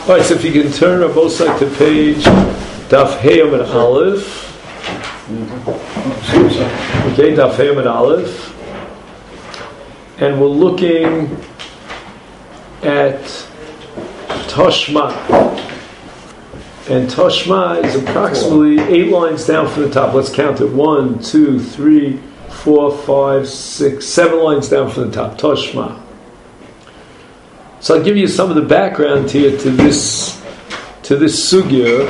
All right, so if you can turn on both sides to page Daf Hey and Aleph. Okay, Daf Hey and Aleph. And we're looking at Toshma. And Toshma is approximately 8 lines down from the top. Let's count it. 1, 2, 3, 4, 5, 6, 7 lines down from the top. Toshma. So I'll give you some of the background here to this sugya.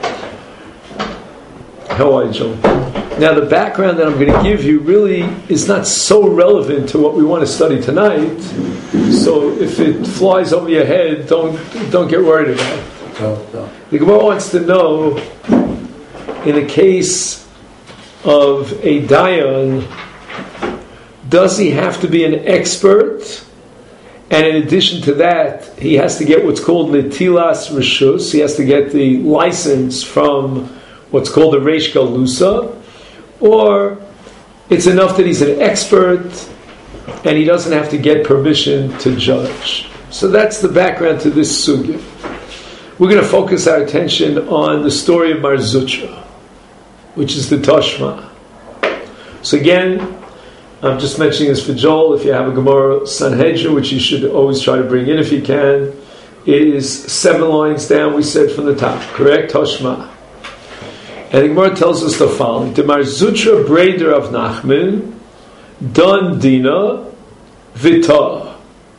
How are you, John? Now the background that I'm going to give you really is not so relevant to what we want to study tonight. So if it flies over your head, don't get worried about it. No. The Gemara wants to know, in the case of a dayan, does he have to be an expert? And in addition to that, he has to get what's called netilas reshus. He has to get the license from what's called the reish galusa. Or it's enough that he's an expert and he doesn't have to get permission to judge. So that's the background to this sugya. We're going to focus our attention on the story of Mar Zutra, which is the Toshma. So again, I'm just mentioning this for Joel. If you have a Gemara Sanhedrin, which you should always try to bring in if you can, it is 7 lines down, we said, from the top. Correct? Toshma. And the Gemara tells us the following. The Mar Zutra Breder of Nachman, Don Dina, Vita.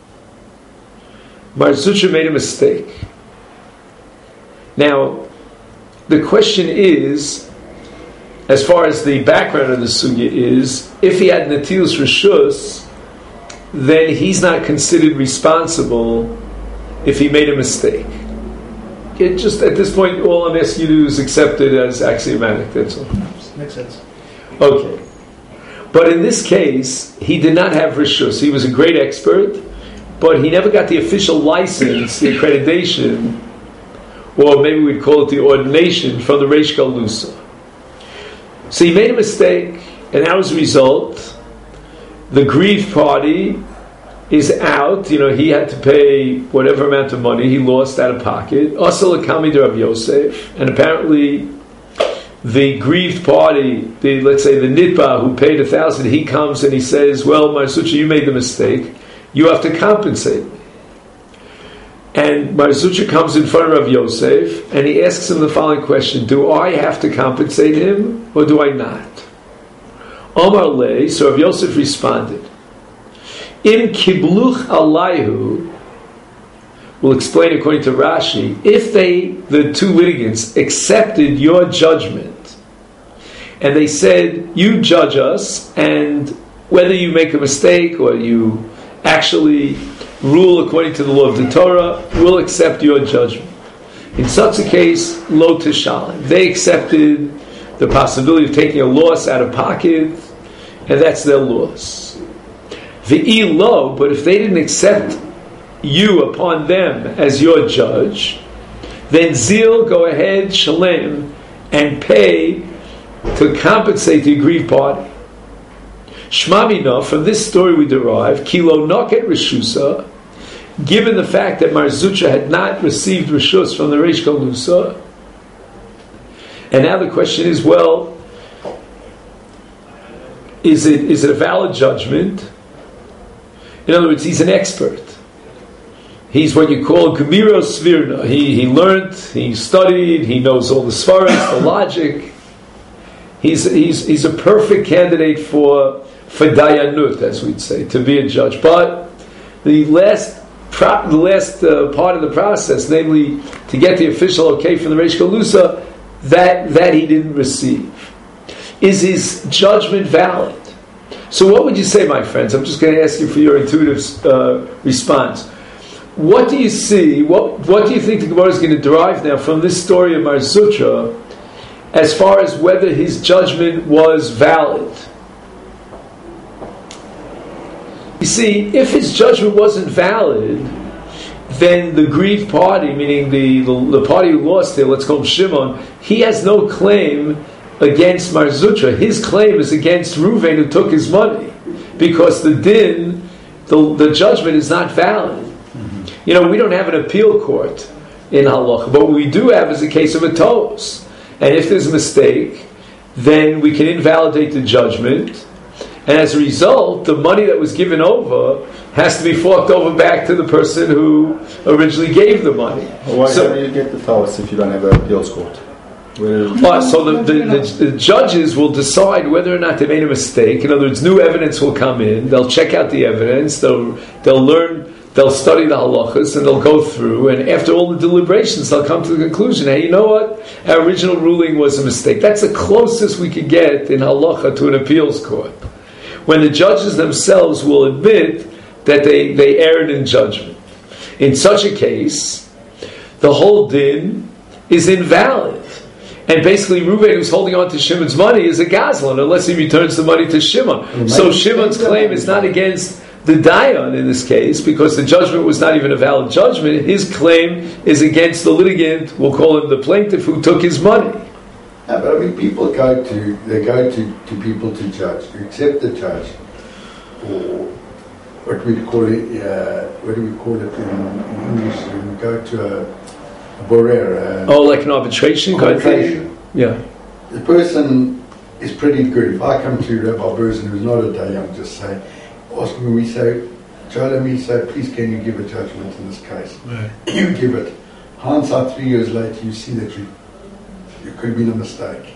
Mar Zutra made a mistake. Now, the question is, as far as the background of the sugya is, if he had netilas reshus, then he's not considered responsible if he made a mistake. It just at this point, all I'm asking you to do is accept it as axiomatic. That's all. Makes sense. Okay, but in this case, he did not have reshus. He was a great expert, but he never got the official license, the accreditation, or maybe we'd call it the ordination from the reish galusa. So he made a mistake, and as a result, the grieved party is out. You know, he had to pay whatever amount of money he lost out of pocket. Also, Lakami de Rav Yosef, and apparently the grieved party, let's say the Nitba who paid 1,000, he comes and he says, "Well, Mar Zutra, you made the mistake. You have to compensate." And Mar Zutra comes in front of Rav Yosef and he asks him the following question: do I have to compensate him or do I not? Omar lei, so Rav Yosef responded, Im kibluch alayhu, we'll explain according to Rashi, if the two litigants, accepted your judgment and they said, you judge us, and whether you make a mistake or you actually rule according to the law of the Torah, we'll accept your judgment. In such a case, lo tishalim. They accepted the possibility of taking a loss out of pocket, and that's their loss. V'i lo, but if they didn't accept you upon them as your judge, then zil, go ahead, shalem, and pay to compensate the aggrieved party. Shmamina, from this story we derive, kilo noket reshusa, given the fact that Mar Zutra had not received reshus from the reish galusa, and now the question is, well, is it a valid judgment? In other words, he's an expert. He's what you call gemiro svirna. He learned, he studied, he knows all the svaras, the logic. He's a perfect candidate for dayanut, as we'd say, to be a judge. But the last part of the process, namely to get the official okay from the reish galusa, that he didn't receive. Is his judgment valid? So what would you say, my friends? I'm just going to ask you for your intuitive response. What do you see, what do you think the Gemara is going to derive now from this story of Mar Zutra as far as whether his judgment was valid? You see, if his judgment wasn't valid, then the grieved party, meaning the party who lost it, let's call him Shimon, he has no claim against Mar Zutra. His claim is against Reuven who took his money, because the din, the judgment is not valid. You know, we don't have an appeal court. in halacha. But what we do have is a case of a toes. And if there's a mistake, then we can invalidate the judgment. And as a result, the money that was given over has to be forked over back to the person who originally gave the money. How do you get the toes if you don't have an appeals court? So the judges will decide whether or not they made a mistake. In other words, new evidence will come in. They'll check out the evidence. They'll learn. They'll study the halachas and they'll go through. And after all the deliberations, they'll come to the conclusion: hey, you know what? Our original ruling was a mistake. That's the closest we could get in halacha to an appeals court, when the judges themselves will admit that they erred in judgment. In such a case, the whole din is invalid. And basically, Reuven, who's holding on to Shimon's money, is a gazlan unless he returns the money to Shimon. So Shimon's claim is not against the dayan in this case, because the judgment was not even a valid judgment. His claim is against the litigant, we'll call him the plaintiff, who took his money. Yeah, but I mean, people go to people to judge, to accept the judge, or what do we call it in English? We go to a borer. Like an arbitration kind of thing? Yeah. The person is pretty good. If I come to Rabbi Berzin, who's not a dayan, just say, ask me, we say, please can you give a judgment in this case? Right. You give it. Hindsight 3 years later, you see that you could have been a mistake.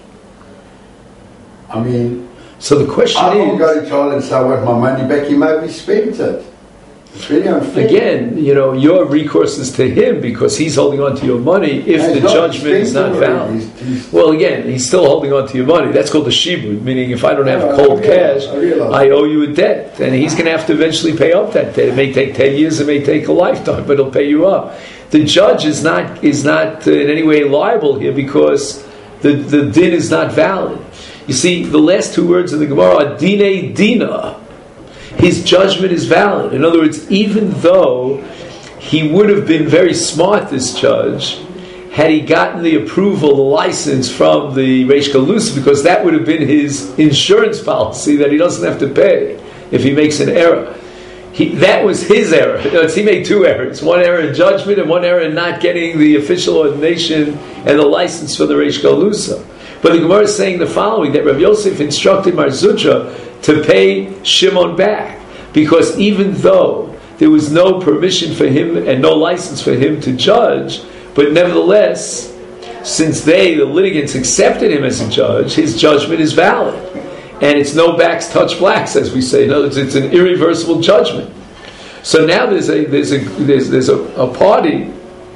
I mean, so the question I is, don't go to Charlie and say, I want my money back. He maybe spent it. It's really unfair. Again, your recourse is to him because he's holding on to your money if the judgment is not valid. Well, again, he's still holding on to your money. That's called the shibud, meaning if I don't have cold cash, I owe you a debt. And he's going to have to eventually pay up that debt. It may take 10 years, it may take a lifetime, but he'll pay you up. The judge is not in any way liable here because the din is not valid. You see, the last two words in the Gemara are dine dina. His judgment is valid. In other words, even though he would have been very smart, this judge, had he gotten the approval, the license from the Reish Galusa, because that would have been his insurance policy that he doesn't have to pay if he makes an error. That was his error. He made two errors. One error in judgment and one error in not getting the official ordination and the license for the Reish Galusa. But the Gemara is saying the following, that Rav Yosef instructed Mar Zutra to pay Shimon back, because even though there was no permission for him and no license for him to judge, but nevertheless, since the litigants accepted him as a judge, his judgment is valid. And it's no backs touch blacks, as we say. In other words, it's an irreversible judgment. So now there's a party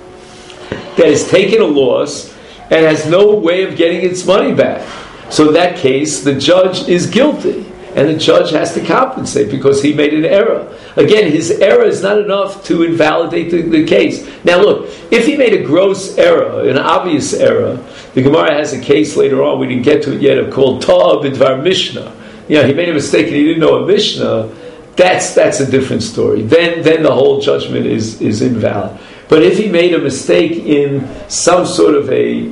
that has taken a loss and has no way of getting its money back. So in that case, the judge is guilty. And the judge has to compensate because he made an error. Again, his error is not enough to invalidate the case. Now look, if he made a gross error, an obvious error, the Gemara has a case later on, we didn't get to it yet, called Ta'ah B'dvar Mishnah. He made a mistake and he didn't know a Mishnah. That's a different story. Then the whole judgment is invalid. But if he made a mistake in some sort of an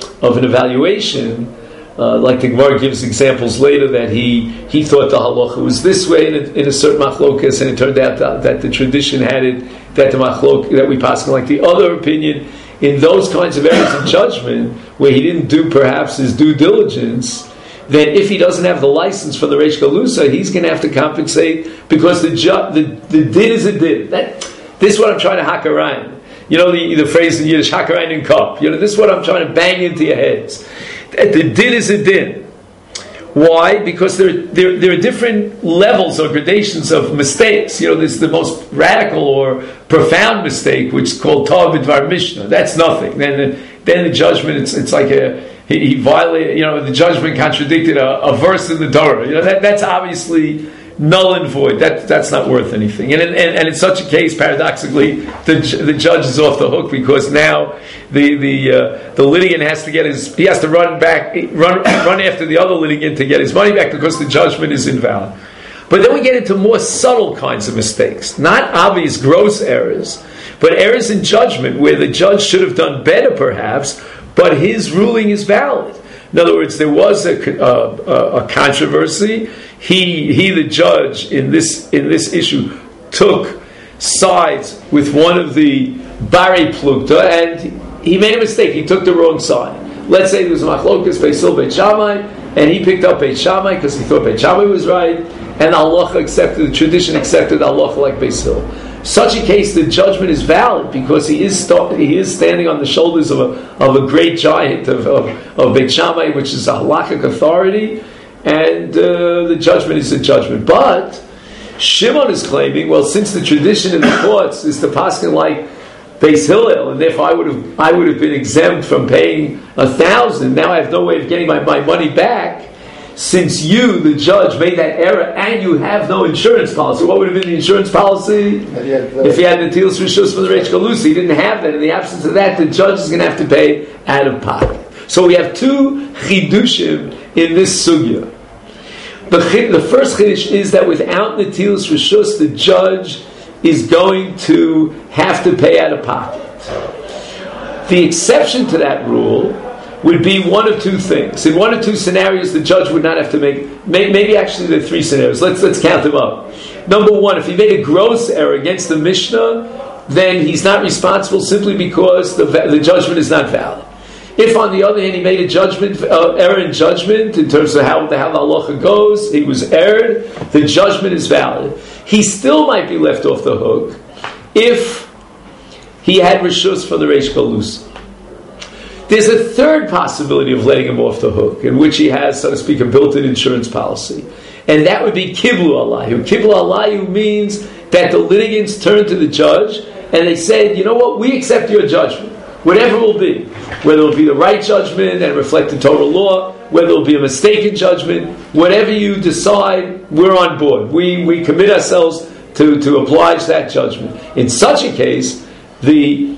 evaluation, like the Gemara gives examples later that he thought the halacha was this way in a certain machlokas, and it turned out that the tradition had it that the machlok that we pass like the other opinion. In those kinds of areas of judgment where he didn't do perhaps his due diligence, then if he doesn't have the license from the Reish Galusa, he's going to have to compensate because the din is a din. This is what I'm trying to hack around. The phrase in Yiddish, hack around in cup. This is what I'm trying to bang into your heads. The din is a din. Why? Because there are different levels or gradations of mistakes. There's the most radical or profound mistake, which is called Ta'ah B'dvar Mishnah. That's nothing. Then the judgment, it's like he violated. The judgment contradicted a verse in the Torah. That's obviously null and void. That's not worth anything. And in such a case, paradoxically, the judge is off the hook because now the litigant has to run after the other litigant to get his money back because the judgment is invalid. But then we get into more subtle kinds of mistakes, not obvious gross errors, but errors in judgment where the judge should have done better perhaps, but his ruling is valid. In other words, there was a controversy. He the judge in this issue took sides with one of the Bare Plukta, and he made a mistake. He took the wrong side. Let's say there was Machlokas Beis Hillel Beit Shammai, and he picked up Beit Shammai because he thought Beit Shammai was right, and Allah accepted, the tradition accepted Allah like Beis Hillel. Such a case, the judgment is valid because he is standing on the shoulders of a great giant of Beit Shammai, which is a halakhic authority, and the judgment is a judgment. But Shimon is claiming, well, since the tradition in the courts is to paskin like Beis Hillel, and therefore I would have been exempt from paying 1,000. Now I have no way of getting my money back. Since you, the judge, made that error, and you have no insurance policy. What would have been the insurance policy? If he had the Tilas Rishus from the Reish Galusa, he didn't have that. In the absence of that, the judge is going to have to pay out of pocket. So we have two chidushim in this sugya. The first chidush is that without the Tilas Rishus, the judge is going to have to pay out of pocket. The exception to that rule would be one of two things. In one or two scenarios, the judge would not have to maybe actually there are three scenarios. Let's count them up. Number one, if he made a gross error against the Mishnah, then he's not responsible simply because the judgment is not valid. If, on the other hand, he made a error in judgment in terms of how the halacha goes, he was erred, the judgment is valid. He still might be left off the hook if he had reshus from the Reish Galusa. There's a third possibility of letting him off the hook, in which he has, so to speak, a built-in insurance policy. And that would be Kiblu Alayhu. Kiblu Alayhu means that the litigants turn to the judge and they say, you know what, we accept your judgment, whatever it will be. Whether it will be the right judgment and reflect the Torah law, whether it will be a mistaken judgment, whatever you decide, we're on board. We commit ourselves to oblige that judgment. In such a case, the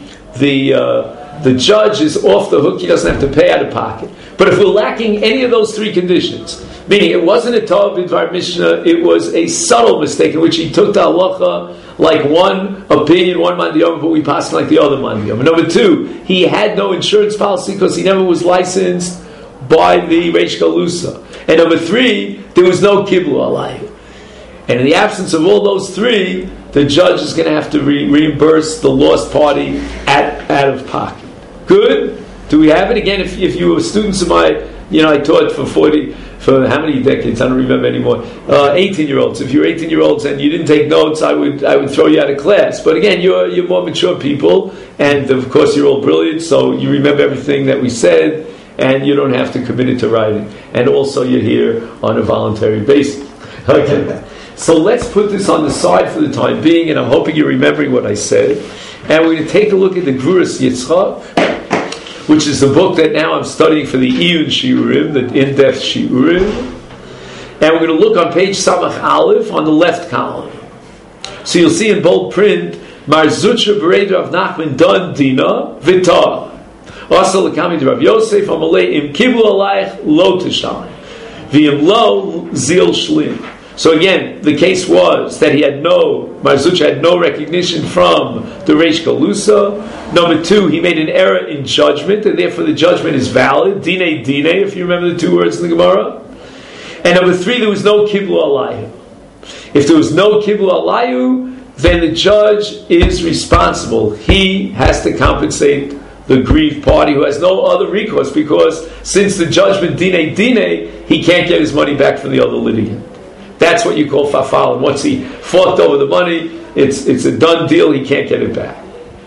judge is off the hook, he doesn't have to pay out of pocket. But if we're lacking any of those three conditions, meaning it wasn't a Tov Bidvar Mishnah, it was a subtle mistake in which he took the halacha like one opinion, one mandiyom, but we passed like the other mandiyom. And number two, he had no insurance policy because he never was licensed by the Reish Galusa. And number three, there was no Kiblu Alayhu. And in the absence of all those three, the judge is going to have to reimburse the lost party out of pocket. Good? Do we have it? Again, if you were students of my, I taught for how many decades? I don't remember anymore. 18-year-olds. If you're 18-year-olds and you didn't take notes, I would throw you out of class. But again, you're more mature people, and of course you're all brilliant, so you remember everything that we said, and you don't have to commit it to writing. And also you're here on a voluntary basis. Okay. So let's put this on the side for the time being, and I'm hoping you're remembering what I said. And we're going to take a look at the Gevuras Yitzchak, which is the book that now I'm studying for the Iyun Shiurim, the in-depth Shiurim. And we're going to look on page Samach Aleph on the left column. So you'll see in bold print, Mar Zutra Bereder of Nachman Don Dina Vitar. Also Lakami de Rav Yosef Amalei Im Kiblu Alayich Lo Tishalim V'im Lo Zil Shlim. So again, the case was that Mar Zutra had no recognition from the Reish Galusa. Number two, he made an error in judgment, and therefore the judgment is valid. Dine, if you remember the two words in the Gemara. And number three, there was no Kiblu Alayhu. If there was no Kiblu Alayhu, then the judge is responsible. He has to compensate the grieved party who has no other recourse, because since the judgment Dine, he can't get his money back from the other litigant. That's what you call fafal. And once he fought over the money, it's a done deal. He can't get it back.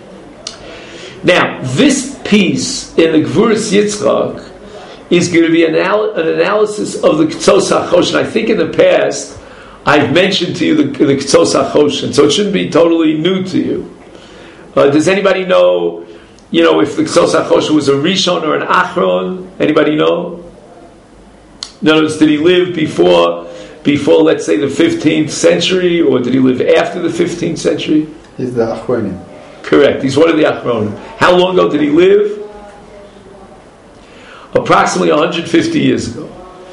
Now, this piece in the Gevuras Yitzchak is going to be an analysis of the K'tzos HaChoshen. I think in the past I've mentioned to you the K'tzos HaChoshen, so it shouldn't be totally new to you. Does anybody know, if the K'tzos HaChoshen was a Rishon or an Achron? Anybody know? In other words, did he live before, let's say, the 15th century, or did he live after the 15th century? He's the Achronim. Correct. He's one of the Achronim. How long ago did he live? Approximately 150 years ago.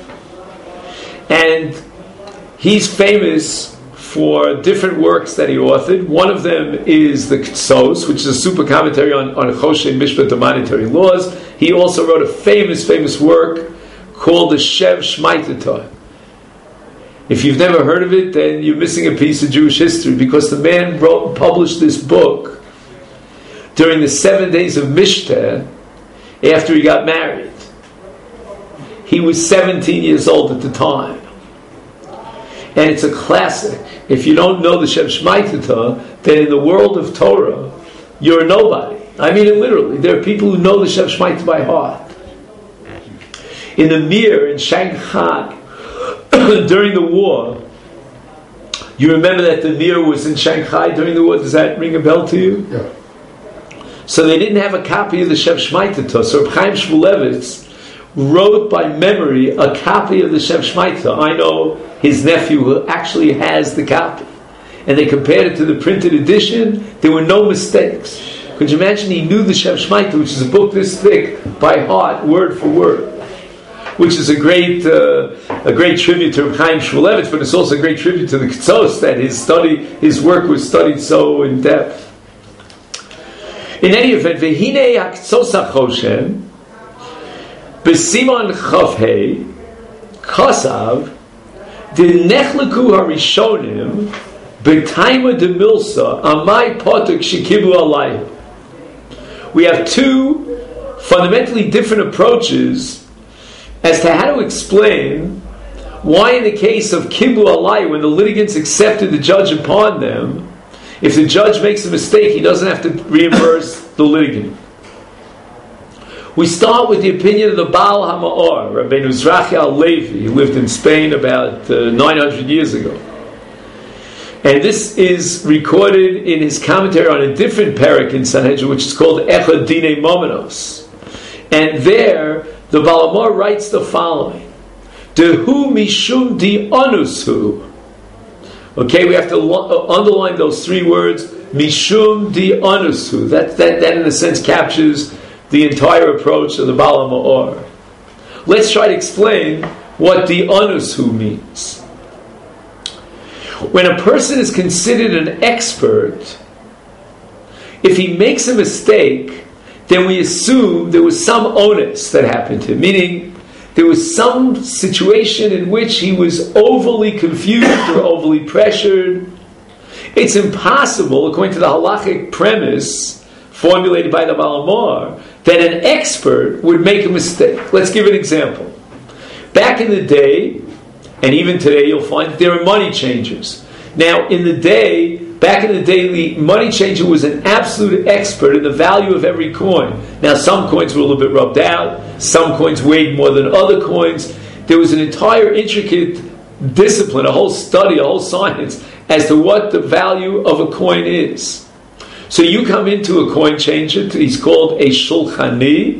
And he's famous for different works that he authored. One of them is the K'tzos, which is a super commentary on Choshen Mishpat, the monetary laws. He also wrote a famous work called the Shev Shmaitator. If you've never heard of it, then you're missing a piece of Jewish history, because the man published this book during the 7 days of Mishteh after he got married. He was 17 years old at the time. And it's a classic. If you don't know the Shem Shmaitata, then in the world of Torah, you're a nobody. I mean it literally. There are people who know the Shem Shmaitata by heart. In the Mir in Shanghai, during the war, you remember that the Mir was in Shanghai during the war? Does that ring a bell to you? Yeah. So they didn't have a copy of the Shem Shmaitata. So Reb Chaim Shmulevitz wrote by memory a copy of the Shem Shmaitata. I know his nephew who actually has the copy. And they compared it to the printed edition. There were no mistakes. Could you imagine he knew the Shem Shmaitata, which is a book this thick, by heart, word for word? Which is a great tribute to Reb Chaim Shmulevitz, but it's also a great tribute to the Ketzos that his work was studied so in depth. In any event, V'hinei HaKetzos HaChoshen B'Simon Chavhei Kasav D'Nechleku HaRishonim B'Taima D'Milsa Amai Potuk Shekiblu Alayim. We have two fundamentally different approaches as to how to explain why in the case of Kiblu Alayim, when the litigants accepted the judge upon them, if the judge makes a mistake, he doesn't have to reimburse the litigant. We start with the opinion of the Baal HaMa'or, Rabbeinu Zrachi al-Levi, who lived in Spain about 900 years ago. And this is recorded in his commentary on a different parak in Sanhedrin, which is called Echad Dinei Momenos. And there, the Baal HaMa'or writes the following: Dehu mishum di onushu. Okay, we have to underline those three words, mishum di onushu. That in a sense captures the entire approach of the Baal HaMa'or. Let's try to explain what di onushu means. When a person is considered an expert, if he makes a mistake, then we assume there was some onus that happened to him, meaning there was some situation in which he was overly confused or overly pressured. It's impossible, according to the halachic premise formulated by the Baal HaMa'or, that an expert would make a mistake. Let's give an example. Back in the day, and even today, you'll find that there are money changers. Now, back in the day, the money changer was an absolute expert in the value of every coin. Now, some coins were a little bit rubbed out. Some coins weighed more than other coins. There was an entire intricate discipline, a whole study, a whole science as to what the value of a coin is. So you come into a coin changer, he's called a shulchani,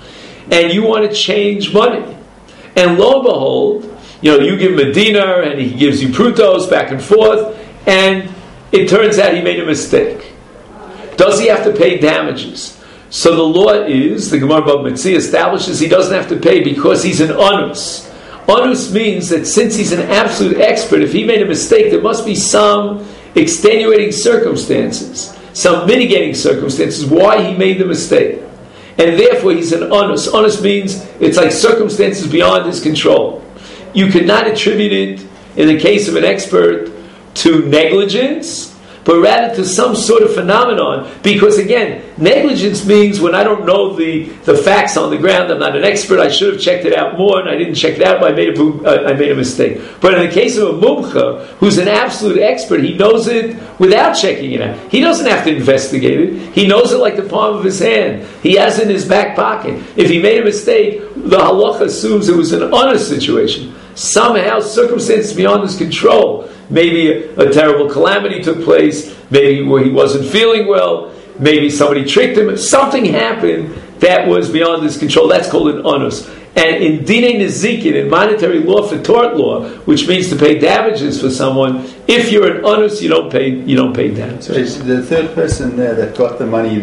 and you want to change money. And lo and behold, you give him a dinar and he gives you prutos back and forth, and it turns out he made a mistake. Does he have to pay damages? So the law is, the Gemara Bava Metzia establishes he doesn't have to pay because he's an onus. Onus means that since he's an absolute expert, if he made a mistake, there must be some extenuating circumstances, some mitigating circumstances why he made the mistake. And therefore he's an onus. Onus means it's like circumstances beyond his control. You cannot attribute it, in the case of an expert, to negligence, but rather to some sort of phenomenon. Because again, negligence means when I don't know the facts on the ground, I'm not an expert, I should have checked it out more, and I didn't check it out, but I made a mistake. But in the case of a mumcha, who's an absolute expert, he knows it without checking it out. He doesn't have to investigate it. He knows it like the palm of his hand. He has it in his back pocket. If he made a mistake, the halacha assumes it was an honest situation. Somehow, circumstances beyond his control. Maybe a terrible calamity took place, maybe where he wasn't feeling well, maybe somebody tricked him, something happened that was beyond his control. That's called an onus. And in Dinei Nezikin, in monetary law for tort law, which means to pay damages for someone, if you're an onus, you don't pay damages. So the third person there that got the money,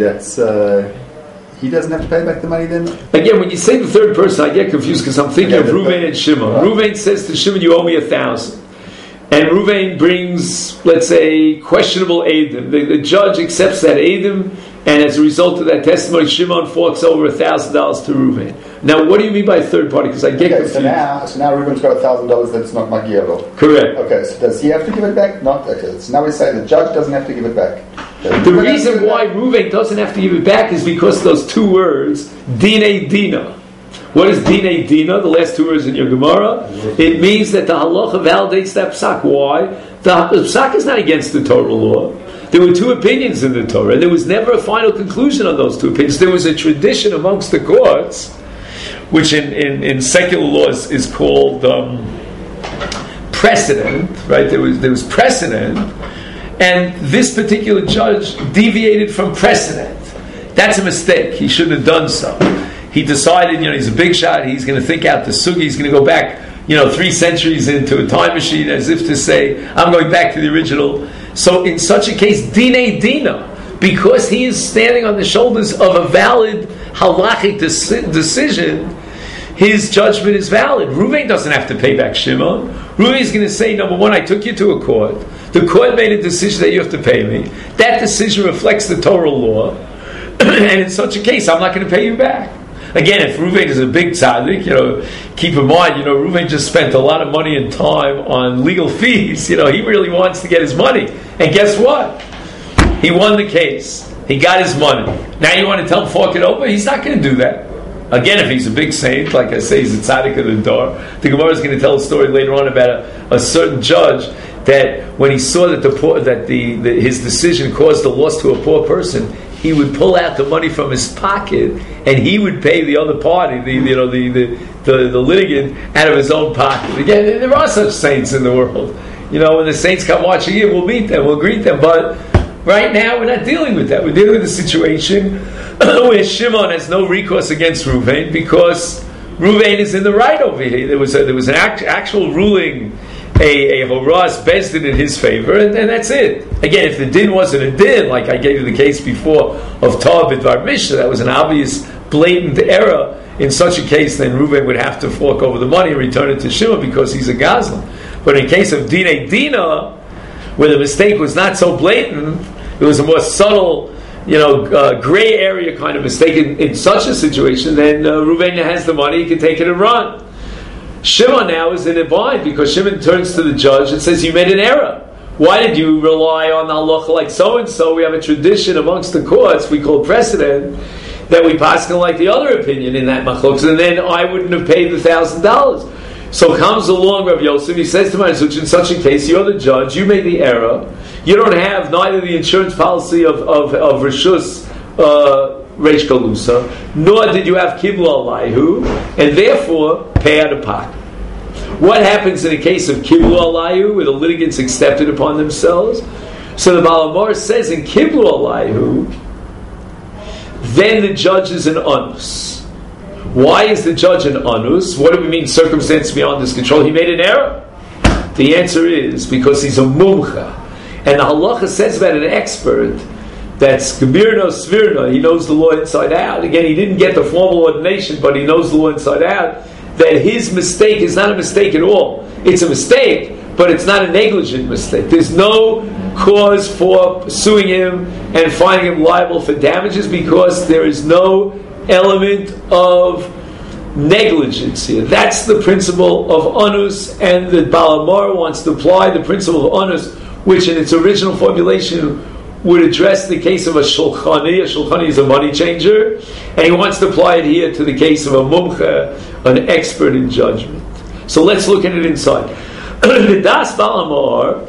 he doesn't have to pay back the money then? Again, when you say the third person, I get confused because I'm thinking of Reuven and Shimon. Right. Reuven says to Shimon, you owe me 1,000. And Reuven brings, let's say, questionable eidim. The judge accepts that eidim, And as a result of that testimony, Shimon forks over $1,000 to Reuven. Now, what do you mean by third party? Because I get confused. So now Reuven's got $1,000 that's not Magielo. Correct. Okay, so does he have to give it back? Not. Okay, so now we say the judge doesn't have to give it back. The reason why Reuven doesn't have to give it back is because of those two words, Dine Dina. What is Dine Dina? The last two words in your Gemara. It means that the halacha validates that psak. Why? The psak is not against the Torah law. There were two opinions in the Torah, and there was never a final conclusion on those two opinions. There was a tradition amongst the courts, which in secular law is called precedent, right? There was precedent, and this particular judge deviated from precedent. That's a mistake. He shouldn't have done so. He decided, he's a big shot, he's going to think out the sugi, he's going to go back, 3 centuries into a time machine, as if to say, I'm going back to the original. So in such a case, Dine Dina, because he is standing on the shoulders of a valid halachic decision, his judgment is valid. Reuven doesn't have to pay back Shimon. Reuven is going to say, number one, I took you to a court. The court made a decision that you have to pay me. That decision reflects the Torah law. And in such a case, I'm not going to pay you back. Again, if Reuven is a big tzaddik, keep in mind, Reuven just spent a lot of money and time on legal fees. He really wants to get his money. And guess what? He won the case. He got his money. Now you want to tell him fork it over? He's not going to do that. Again, if he's a big saint, like I say, he's a tzaddik of the door. The Gemara is going to tell a story later on about a certain judge that when he saw that his decision caused a loss to a poor person, he would pull out the money from his pocket and he would pay the other party, the litigant, out of his own pocket. Again, there are such saints in the world. When the saints come watching it, we'll meet them, we'll greet them. But right now, we're not dealing with that. We're dealing with a situation where Shimon has no recourse against Reuven because Reuven is in the right over here. There was an actual ruling, a Horas Bezdin in his favor, and that's it. Again, if the din wasn't a din, like I gave you the case before of Tav B'dvar Mishnah, that was an obvious, blatant error. In such a case, then Reuven would have to fork over the money and return it to Shimon because he's a Gazlan. But in case of Dine Dina, where the mistake was not so blatant, it was a more subtle, gray area kind of mistake. In such a situation, then Reuven has the money, he can take it and run. Shimon now is in a bind because Shimon turns to the judge and says, you made an error. Why did you rely on the halacha like so-and-so? We have a tradition amongst the courts, we call precedent, that we pass like the other opinion in that machlokes, and then I wouldn't have paid the $1,000. So comes along Rav Yosef, he says to my Zuch, in such a case, you're the judge, you made the error, you don't have neither the insurance policy of Rishus Reish Galusa, nor did you have Kibla Alayhu, and therefore pay out of pocket. What happens in a case of Kibla Alayhu, where the litigants accepted upon themselves? So the Baal HaMaor says in Kibla Alayhu, then the judge is an anus. Why is the judge an anus? What do we mean circumstance beyond his control? He made an error. The answer is because he's a mumcha. And the halacha says about an expert that's Gebirno Svirna, he knows the law inside out. Again, he didn't get the formal ordination, but he knows the law inside out. That his mistake is not a mistake at all. It's a mistake, but it's not a negligent mistake. There's no cause for suing him and finding him liable for damages because there is no element of negligence here. That's the principle of anus, and the Baal HaMaor wants to apply the principle of anus, which in its original formulation would address the case of a shulchani. A shulchani is a money changer, and he wants to apply it here to the case of a mumcha, an expert in judgment. So let's look at it inside. The Das Baal HaMaor,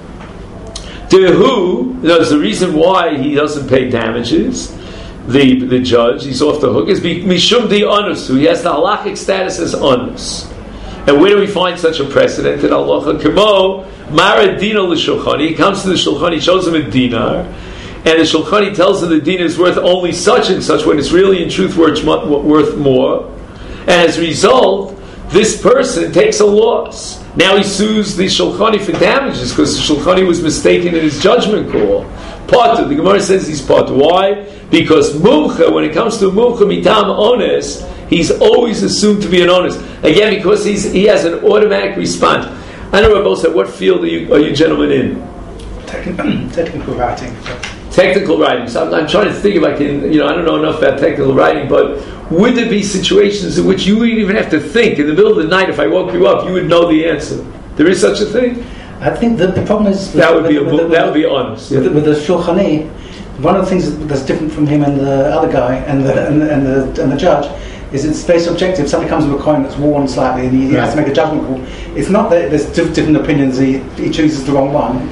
there's the reason why he doesn't pay damages. The judge, he's off the hook, is mishum di anus. He has the halachic status as anus. And where do we find such a precedent in halacha? Kamo Mara Dina l'Shulchani. He comes to the Shulchani, shows him a dinar, and the Shulchani tells him the dinar is worth only such and such, when it's really in truth worth more. And as a result, this person takes a loss. Now he sues the Shulchani for damages because the Shulchani was mistaken in his judgment call. Potter, the Gemara says he's potter. Why? Because mumcha, when it comes to mumcha mitam ones, he's always assumed to be an onus. Again, because he has an automatic response. I know Rabbi said, what field are you gentlemen in? Technical writing. technical writing. So I'm trying to think if I can, I don't know enough about technical writing, but would there be situations in which you wouldn't even have to think? In the middle of the night, if I woke you up, you would know the answer. There is such a thing? I think the problem is... That would be honest. With the Shulchan Aruch, one of the things that's different from him and the other guy and the judge is it's very subjective. Somebody comes with a coin that's worn slightly and he has to make a judgment call. It's not that there's different opinions, he chooses the wrong one.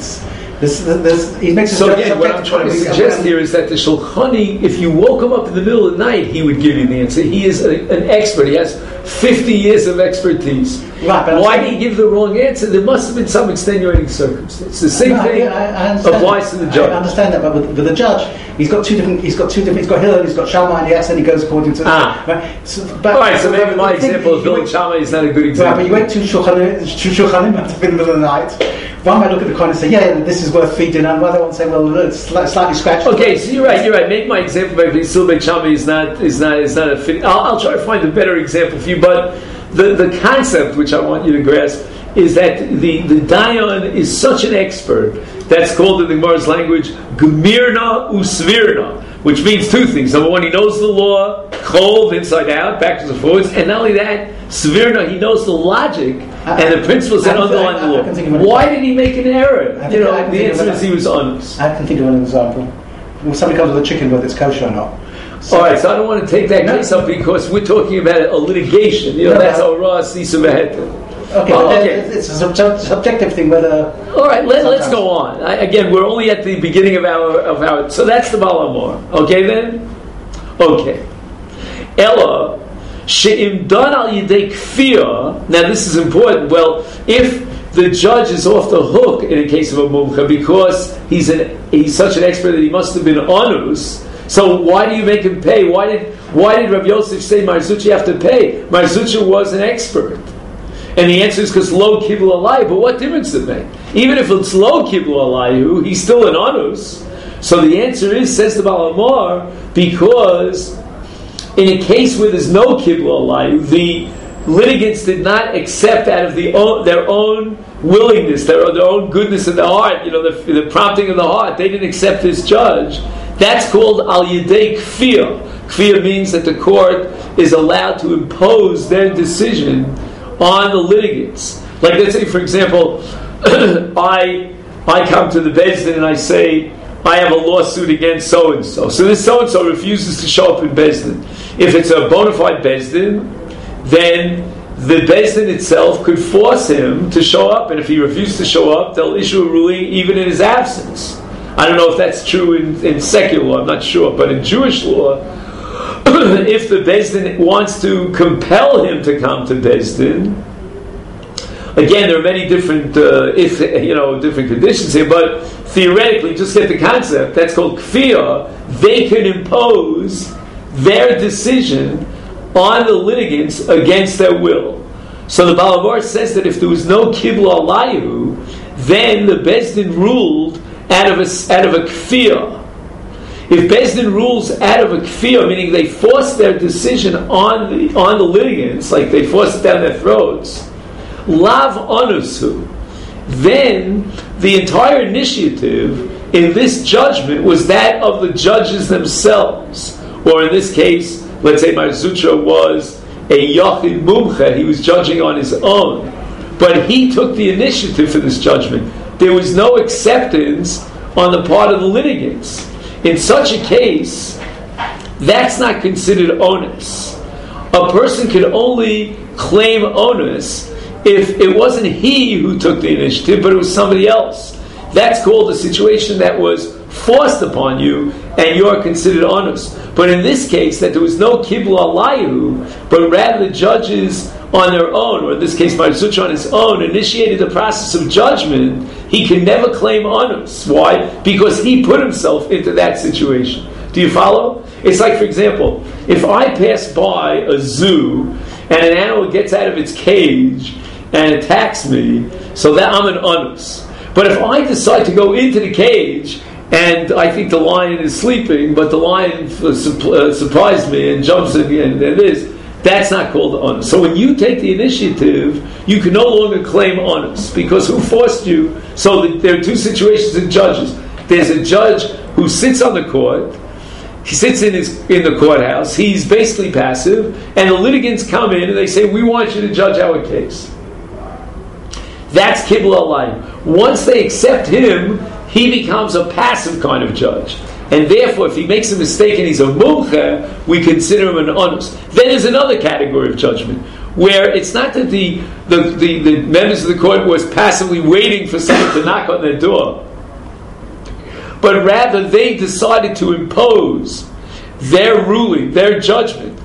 He makes a so again, what I'm trying to suggest here is that the Shulchan Aruch, if you woke him up in the middle of the night, he would give you the answer. He is an expert. He has 50 years of expertise. Right, why did he give the wrong answer? There must have been some extenuating circumstance. The same thing applies to the judge. I understand that, but with the judge, he's got two different. He's got Hillel, he's got Shammai, and yes, and he goes according to. Right. So maybe my example of Hillel and Shammai is not a good example. Right, but you went to Shulchanim in the middle of the night. One might look at the coin and say, "Yeah, this is worth feeding," and the other one say, "Well, it's slightly scratched." Okay, so you're right. Maybe my example by Hillel and Shammai is not a fit. I'll try to find a better example for you, but. The concept which I want you to grasp is that the Dayan is such an expert that's called in the Gemara's language Gemirna Usvirna, which means two things. Number one, he knows the law, Chol, inside out, backwards and forwards, and not only that, Svirna, he knows the logic and the principles that underline the law. Why did he make an error? The answer is he was honest. I can think of an example. When somebody comes with a chicken, whether it's kosher or not. All right, so I don't want to take that case up because we're talking about a litigation. That's how Ross Isa Beheter. Okay, it's a subjective thing. Whether all right, let's go on. Again, we're only at the beginning of our. So that's the Baal Hamor. Okay, then. Okay. Ella she'im dan al yidei kfir. Now this is important. Well, if the judge is off the hook in a case of a mumcha because he's such an expert that he must have been onus. So why do you make him pay? Why did Rav Yosef say Mar Zutra you have to pay? Mar Zutra was an expert. And the answer is because lo kiblu alayu. But what difference does it make? Even if it's lo kiblu alayu, he's still an onus. So the answer is, says the Baal Hamor, because in a case where there's no kiblu alayu, the litigants did not accept out of their own willingness, their own goodness in the heart, the prompting of the heart. They didn't accept this judge. That's called al yidei kfir. Kfir means that the court is allowed to impose their decision on the litigants. Like, let's say, for example, I come to the Beis Din and I say, I have a lawsuit against so-and-so. So this so-and-so refuses to show up in Beis Din. If it's a bona fide Beis Din, then the Beis Din itself could force him to show up, and if he refuses to show up, they'll issue a ruling even in his absence. I don't know if that's true in secular law, I'm not sure, but in Jewish law, if the Beis Din wants to compel him to come to Beis Din, again, there are many different different conditions here, but theoretically, just get the concept, that's called kfir. They can impose their decision on the litigants against their will. So the Baal Hamor says that if there was no kiblu alayu, then the Beis Din ruled out of a kfir. If Beis Din rules out of a kfir, meaning they force their decision on the litigants, like they force it down their throats, lav onusu, then the entire initiative in this judgment was that of the judges themselves. Or in this case, let's say Mar Zutra was a yachid mumcha, he was judging on his own, but he took the initiative for this judgment. There was no acceptance on the part of the litigants. In such a case, that's not considered onus. A person could only claim onus if it wasn't he who took the initiative, but it was somebody else. That's called a situation that was forced upon you, and you are considered onus. But in this case, that there was no kiblu alayu, but rather the judges on their own, or in this case Mar Zutra on his own, initiated the process of judgment, he can never claim onus. Why? Because he put himself into that situation. Do you follow? It's like, for example, if I pass by a zoo and an animal gets out of its cage and attacks me, so that I'm an onus. But if I decide to go into the cage and I think the lion is sleeping, but the lion surprised me and jumps in and it is, that's not called onus. So when you take the initiative, you can no longer claim onus, because who forced you? So there are two situations in judges. There's a judge who sits on the court. He sits in the courthouse. He's basically passive, and the litigants come in and they say, "We want you to judge our case." That's Kibbul Alayim. Once they accept him, he becomes a passive kind of judge. And therefore, if he makes a mistake and he's a mumche, we consider him an onus. Then there's another category of judgment, where it's not that the members of the court was passively waiting for someone to knock on their door, but rather they decided to impose their ruling, their judgment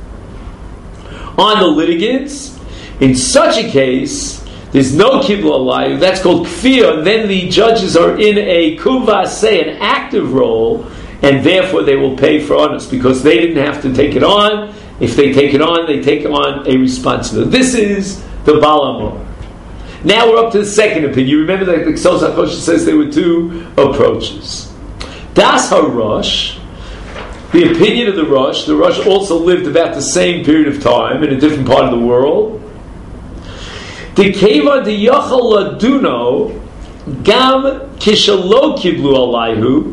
on the litigants. In such a case, there's no kibbul alayhu. That's called kfir. Then the judges are in a kuvaseh, an active role, and therefore they will pay for onus because they didn't have to take it on. If they take it on, they take on a responsibility. This is the Balamor. Now we're up to the second opinion. You remember that the Ksos HaKosher says there were two approaches. Das HaRosh, the opinion of the Rosh also lived about the same period of time in a different part of the world. The Keva de Yochel Laduno Gam Kishalo Kiblu Alayhu,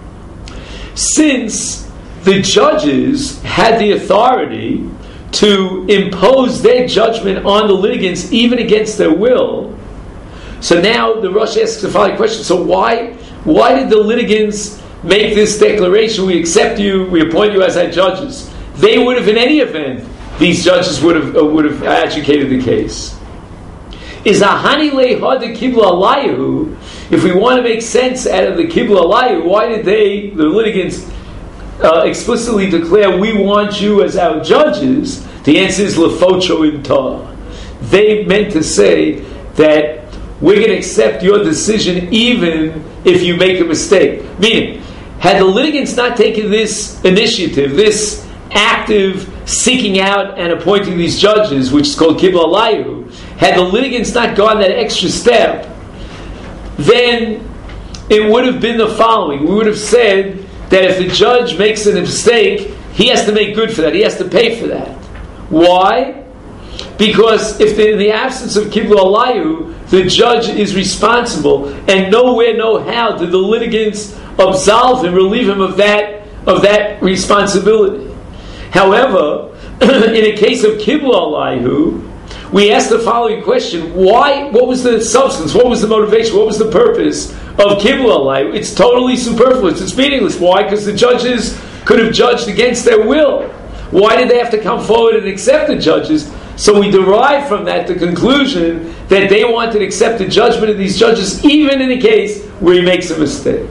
since the judges had the authority to impose their judgment on the litigants even against their will. So now the Rosh asks the following question: so why did the litigants make this declaration? We accept you, we appoint you as our judges. They would have, in any event, these judges would have adjudicated the case. Is ahani leha de kiblu alayhu? If we want to make sense out of the kiblu alayhu, why did the litigants, explicitly declare, "We want you as our judges"? The answer is lefotro im ta. They meant to say that we're going to accept your decision even if you make a mistake. Meaning, had the litigants not taken this initiative, this active seeking out and appointing these judges, which is called kibbul alayhu, had the litigants not gone that extra step, then it would have been the following. We would have said that if the judge makes a mistake, he has to make good for that. He has to pay for that. Why? Because if in the absence of kibbul alayhu, the judge is responsible, and nowhere, no how did the litigants absolve him, relieve him of that responsibility. However, in a case of kibbul alayhu, we ask the following question: why? What was the substance? What was the motivation? What was the purpose of kibbul alayhu? It's totally superfluous. It's meaningless. Why? Because the judges could have judged against their will. Why did they have to come forward and accept the judges? So we derive from that the conclusion that they wanted to accept the judgment of these judges, even in a case where he makes a mistake.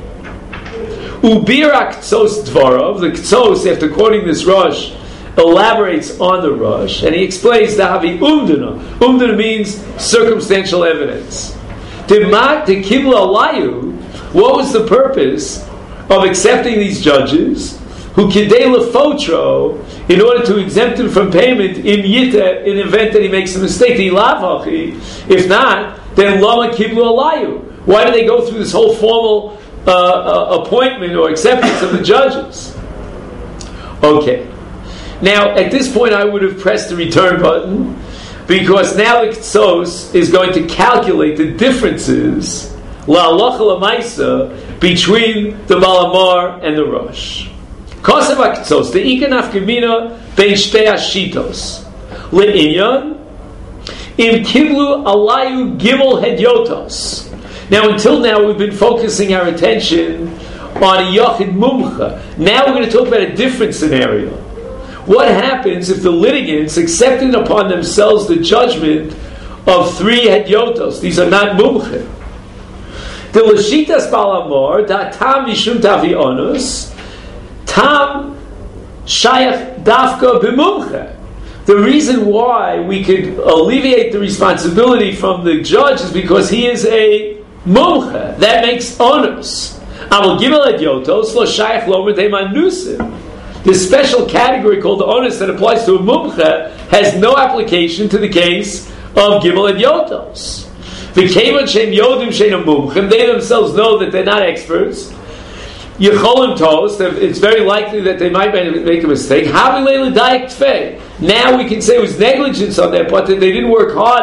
Ubira K'tzos Dvarov, the K'tzos, after quoting this Rosh, elaborates on the Rosh, and he explains the Havi Umdana. Umdana means circumstantial evidence. The Kibbul Alayhu, what was the purpose of accepting these judges, who Kidei Lefotro, in order to exempt him from payment in Yita, in the event that he makes a mistake? If not, then Lama Kibbul Alayhu. Why do they go through this whole formal appointment or acceptance of the judges? Okay. Now, at this point, I would have pressed the return button, because now the K'tzos is going to calculate the differences, la'alacha la'maisa, between the Balamar and the Rosh. Kosev HaK'tzos, the Ikanaf Gemina bein shtei hashitos. Le'inyan, im kiblu alayu gimel hedyotos. Now, until now, we've been focusing our attention on a Yachid Mumcha. Now we're going to talk about a different scenario. What happens if the litigants accepted upon themselves the judgment of three Hedyotos? These are not Mumcha. The Lashitas Balamor, da tam mishum tavi onus, tam shayach dafka b'mumcha. The reason why we could alleviate the responsibility from the judge is because he is a mumcha. That makes onus. Aval gimel Hedyotos lo shayach lomer de manusim. This special category called the onus that applies to a mumcha has no application to the case of Gimel Hedyotos. V'kevan shem yodim she'en mumcha, they themselves know that they're not experts. Yecholim tos, it's very likely that they might make a mistake. Now we can say it was negligence on their part, that they didn't work harder.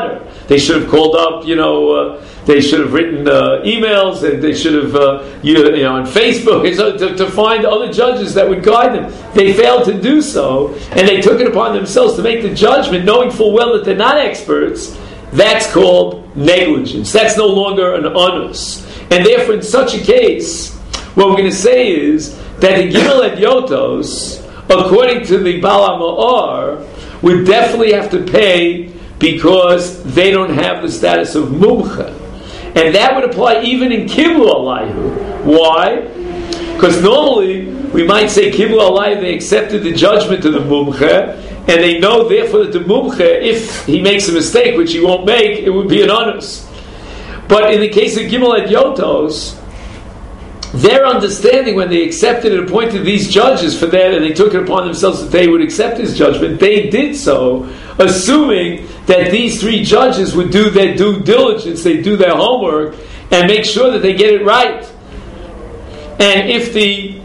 They should have called up, they should have written emails, and they should have, on Facebook, to find other judges that would guide them. They failed to do so, and they took it upon themselves to make the judgment, knowing full well that they're not experts. That's called negligence. That's no longer an onus. And therefore, in such a case, what we're going to say is that the Gimel Yotos, according to the Baal HaMa'or, would definitely have to pay because they don't have the status of Mumcha. And that would apply even in Kiblu Alayhu. Why? Because normally, we might say Kiblu Alayhu, they accepted the judgment of the Mumcha, and they know therefore that the Mumcha, if he makes a mistake, which he won't make, it would be an onus. But in the case of Gimel Yotos, their understanding when they accepted and appointed these judges for that, and they took it upon themselves that they would accept his judgment, they did so assuming that these three judges would do their due diligence, they do their homework, and make sure that they get it right. And if the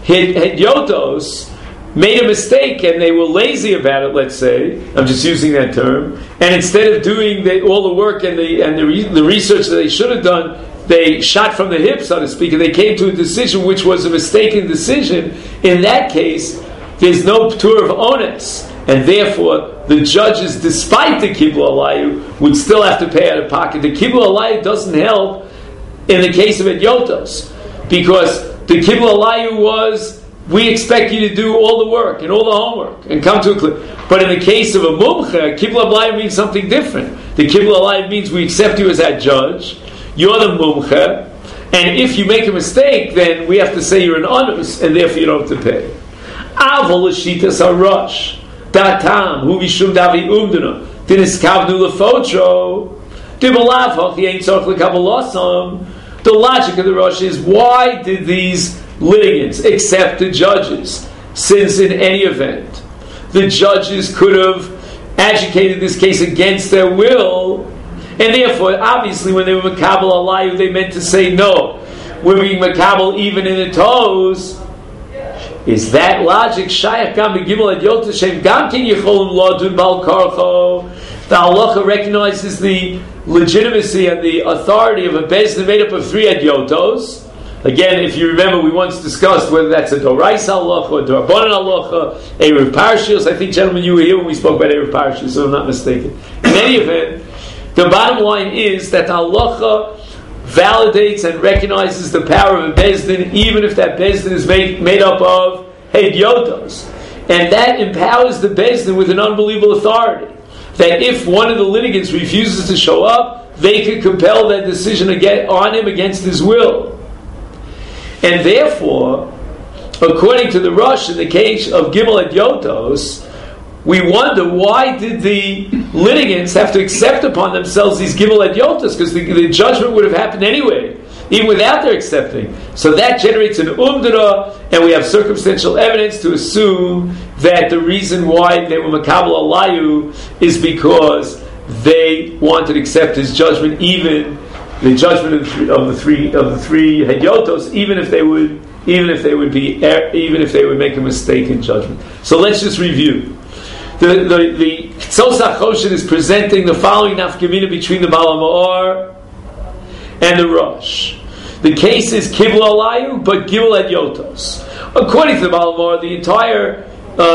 Hedyotos made a mistake and they were lazy about it, let's say, I'm just using that term, and instead of doing all the work and the research that they should have done, they shot from the hip, so to speak, and they came to a decision which was a mistaken decision. In that case, there's no P'tur of Onus, and therefore the judges, despite the Kiblu Alayhu, would still have to pay out of pocket. The Kiblu Alayhu doesn't help in the case of Hedyotos, because the Kiblu Alayhu was, we expect you to do all the work and all the homework and come to a clear. But in the case of a Mumcha, Kiblu Alayhu means something different. The Kiblu Alayhu means we accept you as our judge, you're the Mumcha, and if you make a mistake, then we have to say you're an onus, and therefore you don't have to pay. Aval l'shitas harosh datam hu vishum davi umdana diniskavnu lefotro dibalav hochi ain't tzorch lekabalosam. The logic of the Rosh is, why did these litigants accept the judges, since in any event the judges could have adjudicated this case against their will, and therefore obviously when they were Makabel Alayhu they meant to say no, we're being Makabel even in the toes. Is that logic Shayach Gam Begimel Ad Yotashem Gam Ken Yecholim Lodun Bal Karcho? The halacha recognizes the legitimacy and the authority of a Bezdin made up of three Adyotos. Again, if you remember, we once discussed whether that's a Dorais halacha, or Dorabbanan halacha, Erev Parshiyos. I think, gentlemen, you were here when we spoke about Erev Parshiyos, so I'm not mistaken. In any event, the bottom line is that the halacha validates and recognizes the power of a Bezdin, even if that Bezdin is made up of Hedyotos. And that empowers the Bezdin with an unbelievable authority. That if one of the litigants refuses to show up, they could compel that decision on him against his will. And therefore, according to the Rosh, in the case of Gimel Hedyotos, we wonder, why did the litigants have to accept upon themselves these Gimel Hedyotos? Because the judgment would have happened anyway, even without their accepting. So that generates an umdara, and we have circumstantial evidence to assume that the reason why they were Makabel Alayhu is because they wanted to accept his judgment, even the judgment of the three Hedyotos, even if they would make a mistake in judgment. So let's just review. The Tzos HaChoshen is presenting the following nafkamina between the Baal HaMa'or and the Rosh. The case is Kiblu Alayhu, but Gimel Hedyotos. According to the Baal HaMa'or, the entire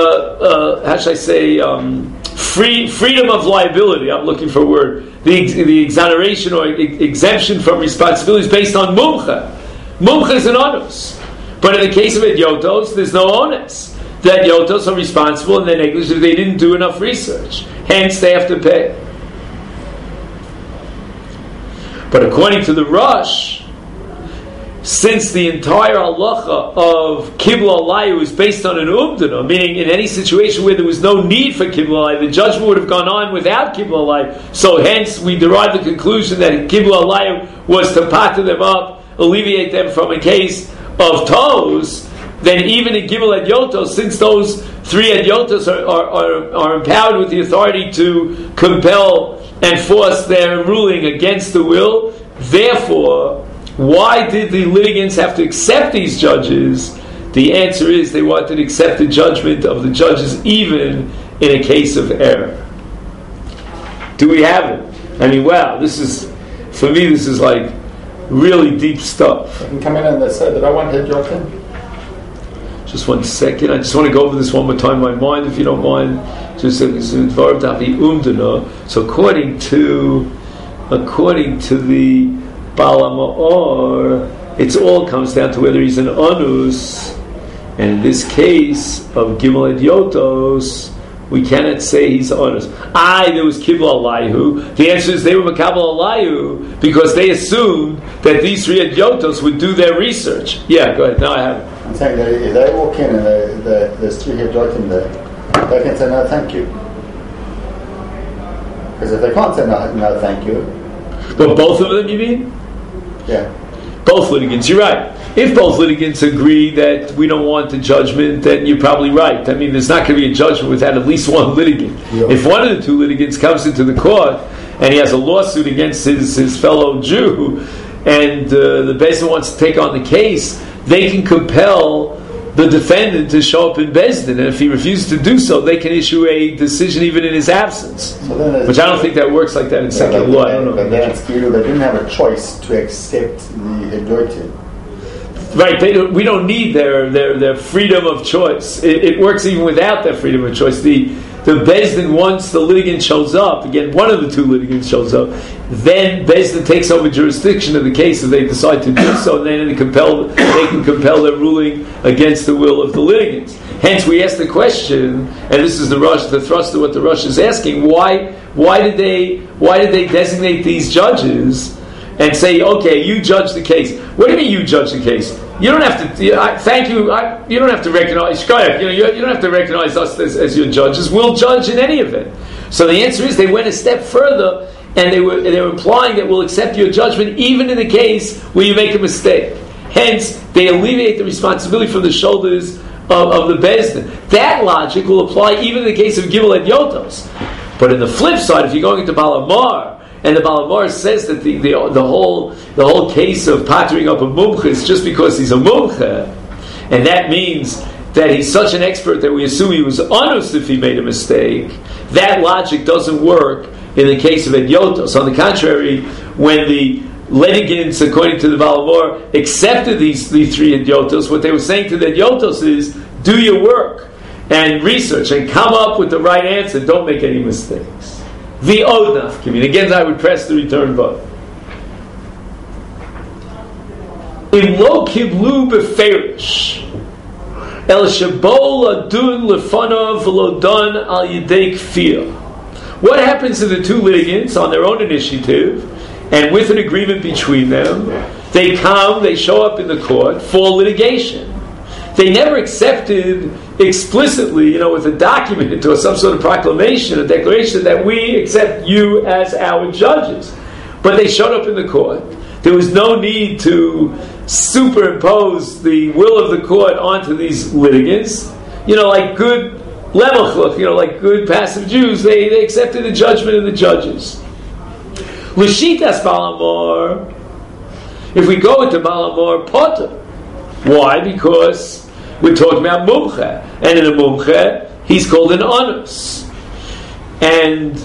freedom of liability, I'm looking for a word, the exoneration or exemption from responsibility is based on Mumcha. Mumcha is an onus. But in the case of Hedyotos, there's no onus. The Hedyotos are responsible and they're negligent if they didn't do enough research. Hence, they have to pay. But according to the Rosh, since the entire halacha of Kiblu Alayhu is based on an umdana, meaning in any situation where there was no need for Kiblu Alayhu, the judgment would have gone on without Kiblu Alayhu. So hence we derive the conclusion that Kiblu Alayhu was to patter them up, alleviate them from a case of toes. Then even in Gimel Hedyotos, since those three Hedyotos are empowered with the authority to compel and force their ruling against the will, therefore, why did the litigants have to accept these judges? The answer is they wanted to accept the judgment of the judges even in a case of error. Do we have it? I mean, wow, this is, for me, this is like really deep stuff. I can come in and they say that I want head Yotin. Just 1 second. I just want to go over this one more time in my mind, if you don't mind. Just so according to the Bala Ma'or, it all comes down to whether he's an Anus, and in this case of Gimel Yotos, we cannot say he's Anus. There was Kibbul Alayhu. The answer is they were Makabal Alayhu because they assumed that these 3 Yotos would do their research. Yeah, go ahead. Now I have it. I'm saying that if they walk in and there's 3 head Yotin there, they can say no thank you. Because if they can't say no thank you. But both of them, you mean? Yeah. Both litigants, you're right. If both litigants agree that we don't want the judgment, then you're probably right. I mean, there's not going to be a judgment without at least one litigant. Yeah. If one of the 2 litigants comes into the court and he has a lawsuit against his fellow Jew, and the Beis Din wants to take on the case, they can compel the defendant to show up in Beis Din, and if he refuses to do so, they can issue a decision even in his absence. Which I don't think that works like that in secular law. I don't know. But then it's clear they didn't have a choice to accept the Hedoitim. Right, we don't need their freedom of choice. It works even without their freedom of choice. The Beis Din, once the litigant shows up, again, one of the 2 litigants shows up, then Beis Din takes over jurisdiction of the case if they decide to do so, and then they can compel their ruling against the will of the litigants. Hence, we ask the question, and this is the thrust of what the Rosh is asking: Why did they designate these judges and say, okay, you judge the case? What do you mean you judge the case? You don't have to. Thank you. You don't have to recognize. You don't have to recognize us as your judges. We'll judge in any event. So the answer is they went a step further, and they were implying that we'll accept your judgment even in the case where you make a mistake. Hence, they alleviate the responsibility from the shoulders of the Beis Din. That logic will apply even in the case of Gimel and Yotos. But in the flip side, if you're going into Bala Ma'or, and the Bala Ma'or says that the whole case of patering up a mumche is just because he's a mumche, and that means that he's such an expert that we assume he was honest if he made a mistake. That logic doesn't work in the case of Edyotos. On the contrary, when the litigants, according to the Bala Ma'or, accepted these 3 Edyotos, what they were saying to the Edyotos is, do your work and research and come up with the right answer. Don't make any mistakes. The Odnaf Kimin. Again, I would press the return button. In lo kiblu beferish el shabol adun lefanav v'lodon al yidei kfir. What happens to the 2 litigants on their own initiative and with an agreement between them? They show up in the court for litigation. They never accepted explicitly, with a document or some sort of proclamation, a declaration that we accept you as our judges. But they showed up in the court. There was no need to superimpose the will of the court onto these litigants. Like good lemachluch, like good passive Jews, they accepted the judgment of the judges. L'shitas Bala Ma'or, if we go into Bala Ma'or, potter. Why? Because we're talking about mumche, and in a mumche, he's called an onus. And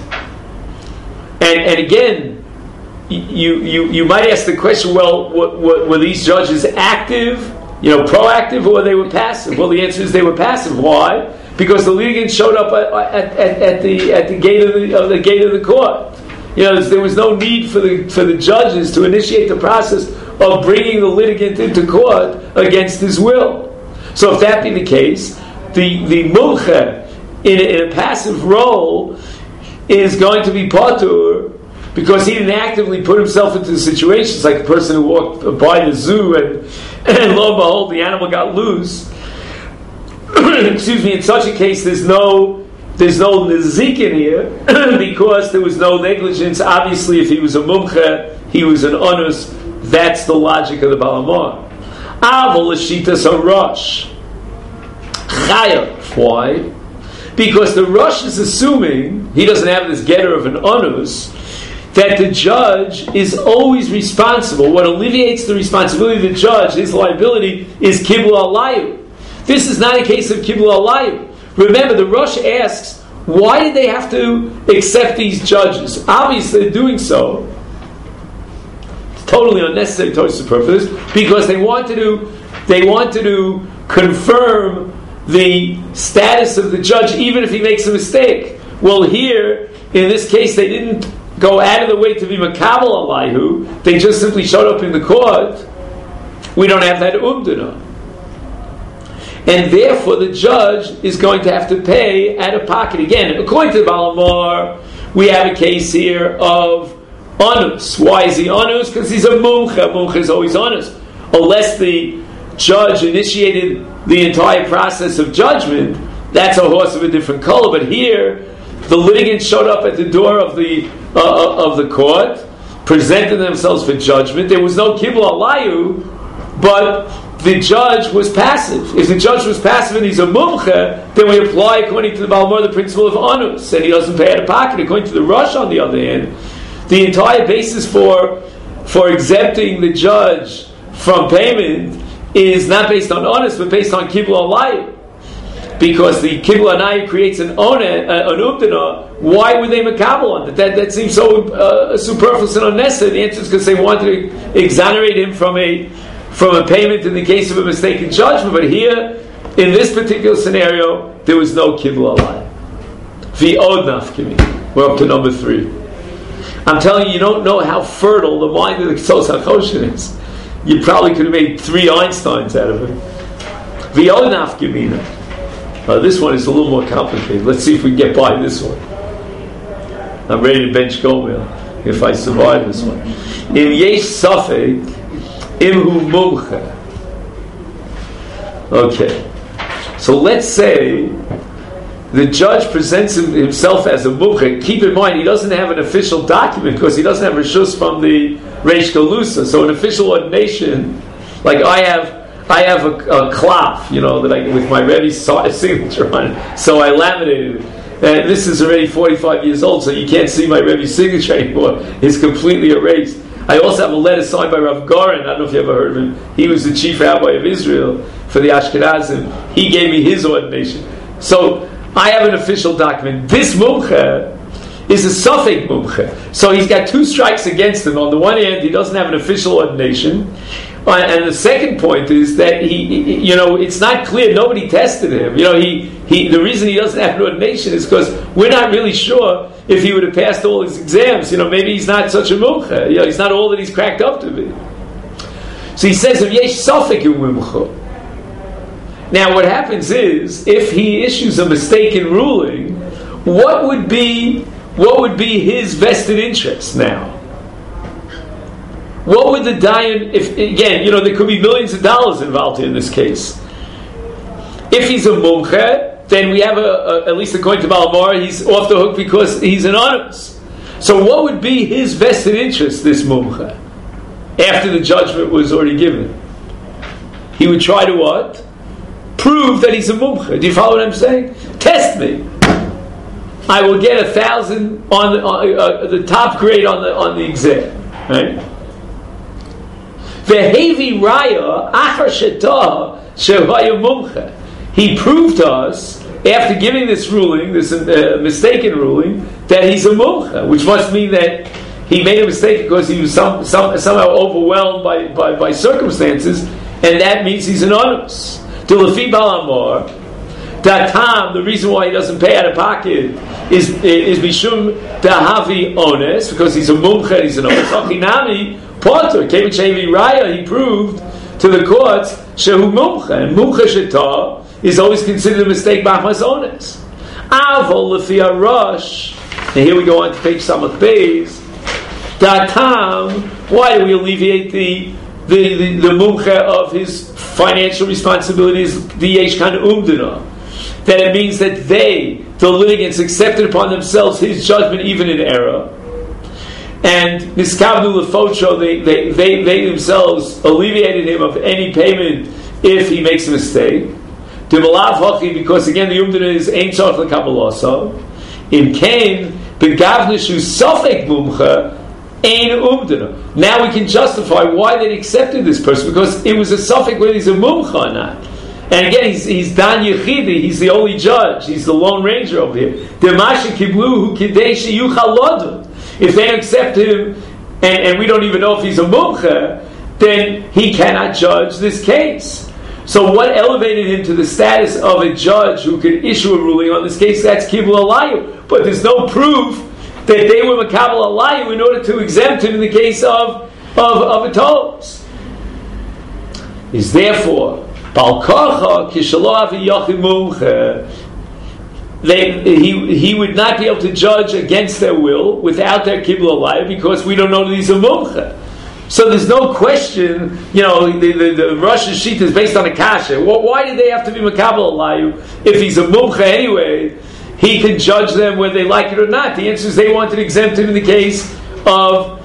again, you might ask the question: well, were these judges active, proactive, or they were passive? Well, the answer is they were passive. Why? Because the litigant showed up at the gate of the court. There was no need for the judges to initiate the process of bringing the litigant into court against his will. So if that be the case, the mumche in a passive role is going to be patur because he didn't actively put himself into the situation. It's like a person who walked by the zoo and lo and behold, the animal got loose. Excuse me. In such a case, there's no nezikin here because there was no negligence. Obviously, if he was a mumche, he was an onus. That's the logic of the Bala Ma'or. Avol l'shitas harosh chayav. Why? Because the Rosh is assuming he doesn't have this getter of an onus that the judge is always responsible. What alleviates the responsibility of the judge, his liability, is kibbul alayu. This is not a case of kibbul alayu. Remember, the Rosh asks, Why did they have to accept these judges? Obviously, they're doing so. It's totally unnecessary, totally superfluous, because they wanted to confirm the status of the judge, even if he makes a mistake. Well, here, in this case, they didn't go out of the way to be makabel alayhu. They just simply showed up in the court. We don't have that umdana. And therefore, the judge is going to have to pay out of pocket. Again, according to the Baal HaMaor, we have a case here of onus. Why is he onus? Because he's a mumcha. Mumcha is always onus. Unless the judge initiated the entire process of judgment, that's a horse of a different color. But here, the litigants showed up at the door of the court, presented themselves for judgment. There was no kibbul alayu, but the judge was passive. If the judge was passive and he's a mumcha, then we apply, according to the Baal HaMaor, the principle of onus, and he doesn't pay out of pocket. According to the Rosh, on the other hand, the entire basis for exempting the judge from payment is not based on onus, but based on kibbul alayu. Because the kibbul alayu creates an umdana. Why would they makabel on it? That seems so superfluous and unnecessary. The answer is because they wanted to exonerate him from a payment in the case of a mistaken judgment. But here, in this particular scenario, there was no kibbul alayu. V'od nafkimi. We're up to number 3. I'm telling you, you don't know how fertile the mind of the Ketzos HaChoshen is. You probably could have made 3 Einsteins out of it. V'od nafkimina. This one is a little more complicated. Let's see if we can get by this one. I'm ready to bench Gomel if I survive this one. In yesh safek imhu mumcha. Okay. So let's say the judge presents himself as a mumcha. Keep in mind, he doesn't have an official document because he doesn't have reshus from the Reish Galusa. So an official ordination, like I have a cloth, that with my Rebbe's signature on it. So I laminated it. And this is already 45 years old, so you can't see my Rebbe's signature anymore. It's completely erased. I also have a letter signed by Rav Goren. I don't know if you ever heard of him. He was the chief rabbi of Israel for the Ashkenazim. He gave me his ordination. So I have an official document. This mumcha is a safek mumcha. So he's got 2 strikes against him. On the one hand, he doesn't have an official ordination. And the second point is that he it's not clear. Nobody tested him. The reason he doesn't have an ordination is because we're not really sure if he would have passed all his exams. Maybe he's not such a mumcha. He's not all that he's cracked up to be. So he says, "If yesh safek mumcha." Now, what happens is, if he issues a mistaken ruling, what would be his vested interest now? What would the dayan, if again, there could be millions of dollars involved in this case. If he's a mumcha, then we have at least according to Baal HaMaor, he's off the hook because he's an onus. So what would be his vested interest, this mumcha, after the judgment was already given? He would try to what? Prove that he's a mumcha. Do you follow what I'm saying? Test me. I will get 1,000 on the top grade on the exam, right? Vehevi raya achar shetah shehaya mumcha. He proved to us after giving this ruling, this mistaken ruling, that he's a mumcha, which must mean that he made a mistake because he was somehow overwhelmed by circumstances, and that means he's an onus. To lefi Baal HaMaor, Datam, the reason why he doesn't pay out of pocket is mishum dahavi ones, because he's a mumcha, he's an onus. Achinami Potter, Kevichevi Raya, he proved to the courts, Shehu Mumcha, and Mumcha Shetah is always considered a mistake by Mazones. Avol Lefia Rosh, and here we go on to page Samach Beis, Datam, why do we alleviate the Mumcha of his financial responsibilities, the Yeshkan Umdana? That it means that they, the litigants, accepted upon themselves his judgment even in error. And Niskavnu Lefotro, they themselves alleviated him of any payment if he makes a mistake. Dimalav Hachi, because again the Umdana is Ein Tzarech L'Kabbalasa. In Cain, Begavnishu Safek Mumcha, Ein Umdana. Now we can justify why they accepted this person, because it was a Safek whether he's a Mumcha or not. And again, he's Dan Yechidi, he's the only judge, he's the lone ranger over here. If they accept him, and we don't even know if he's a mumcha, then he cannot judge this case. So what elevated him to the status of a judge who could issue a ruling on this case? That's Kibbul Alayu. But there's no proof that they were Makabel Alayu in order to exempt him in the case of atones. Is therefore Balkarcha Kishalav Yachim Mumcha. He would not be able to judge against their will without their Kibbul Alayu because we don't know that he's a mumcha. So there's no question, the Russian sheet is based on a kasha. Well, why did they have to be Makabel Alayu? If he's a mumcha anyway, he can judge them whether they like it or not. The answer is they wanted to exempt him in the case of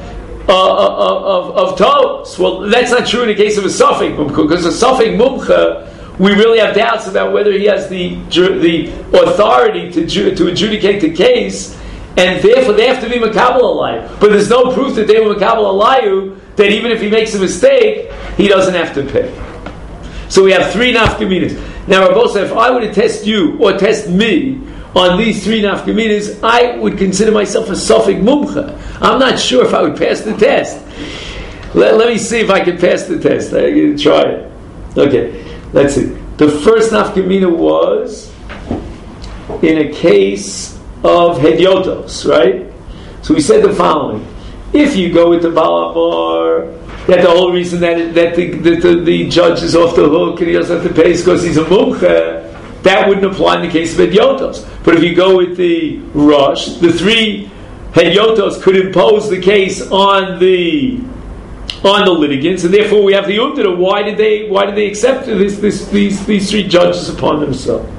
Tos. Well, that's not true in the case of a Safek Mumcha, because a Safek Mumcha, we really have doubts about whether he has the authority to adjudicate the case, and therefore they have to be Makabel Alayu. But there's no proof that they were Makabel Alayu, that even if he makes a mistake, he doesn't have to pay. So we have three nafkaminas. Now, Rabbi said, if I were to test you or test me on these three nafkaminas, I would consider myself a Safek Mumcha. I'm not sure if I would pass the test. Let me see if I can pass the test. I'm going to try it. Okay, let's see. The first nafkamina was in a case of Hedyotos, right? So we said the following. If you go with the Baal Amor, that the whole reason that the judge is off the hook and he doesn't have to pay is because he's a mumcha, that wouldn't apply in the case of Hedyotos. But if you go with the Rosh, the three Hedyotos could impose the case on the litigants, and therefore we have the Umdana. Why did they accept these three judges upon themselves?